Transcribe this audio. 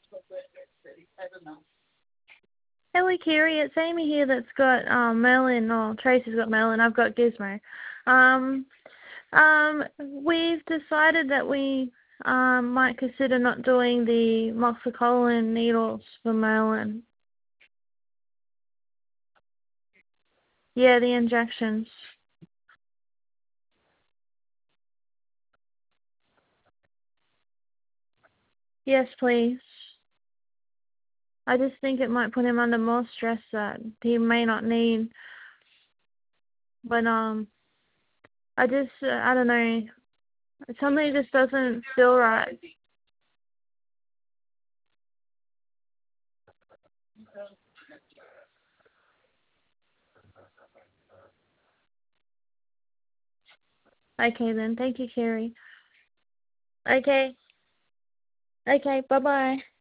Hello, Kiri. It's Amy here that's got Merlin, or Tracy's got Merlin. I've got Gizmo. Um, we've decided that we might consider not doing the moxicillin needles for Merlin. Yeah, the injections. Yes, please. I just think it might put him under more stress that he may not need. But I don't know. Something just doesn't feel right. Okay then. Thank you, Carrie. Okay. Okay. Bye-bye.